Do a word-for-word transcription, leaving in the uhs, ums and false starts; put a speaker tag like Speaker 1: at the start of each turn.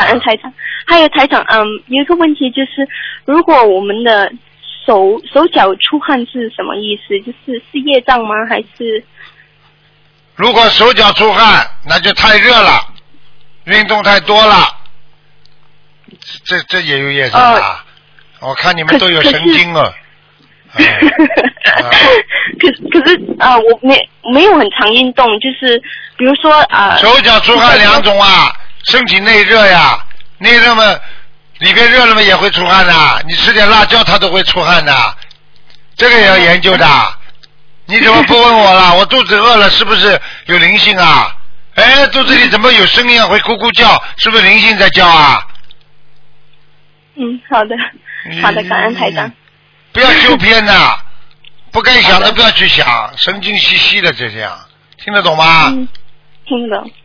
Speaker 1: 感恩台长。还有台长，嗯，有一个问题就是，如果我们的手手脚出汗是什么意思？就是是业障吗？还是？
Speaker 2: 如果手脚出汗，那就太热了，运动太多了，这这也有业障啊！呃、我看你们都有神经啊。
Speaker 1: 可可是啊、呃，我没没有很常运动，就是比如说啊。呃、
Speaker 2: 手脚出汗两种啊，身体内热呀，内热嘛，里边热了嘛也会出汗的，你吃点辣椒它都会出汗的，这个也要研究的。你怎么不问我了？我肚子饿了，是不是有灵性啊？哎，肚子里怎么有声音啊？会咕咕叫，是不是灵性在叫啊？
Speaker 1: 嗯，好的，好的，感恩台长。
Speaker 2: 不要修偏呐，不该想的不要去想，神经兮兮的这样，听得懂吗？
Speaker 1: 嗯，听得懂。